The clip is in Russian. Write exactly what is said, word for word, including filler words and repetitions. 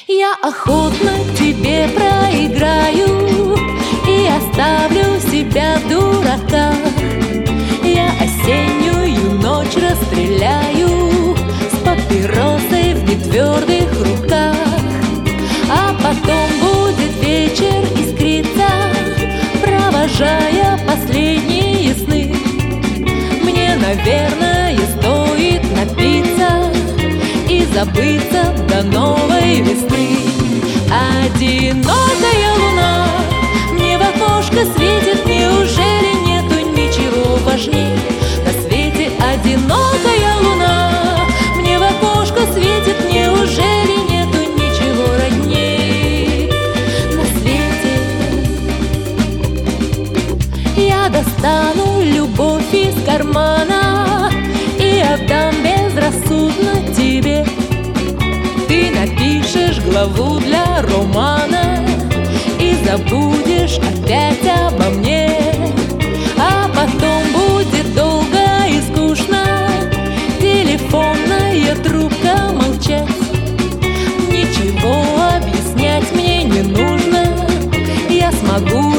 Я охотно тебе проиграю и оставлю себя дурака. Я осеннюю ночь расстреляю с папиросой в нетвердых руках. А потом будет вечер искриться, провожая последние сны. Мне, наверное, стоит напиться и забыться до новой весны. Одинокая луна мне в окошко светит, неужели нету ничего важней на свете? Одинокая луна мне в окошко светит, неужели нету ничего родней на свете? Я достану любовь из кармана и отдам безрассудно тебе. Ты напишешь главу для романа и забудешь опять обо мне. А потом будет долго и скучно телефонная трубка молчать. Ничего объяснять мне не нужно, я смогу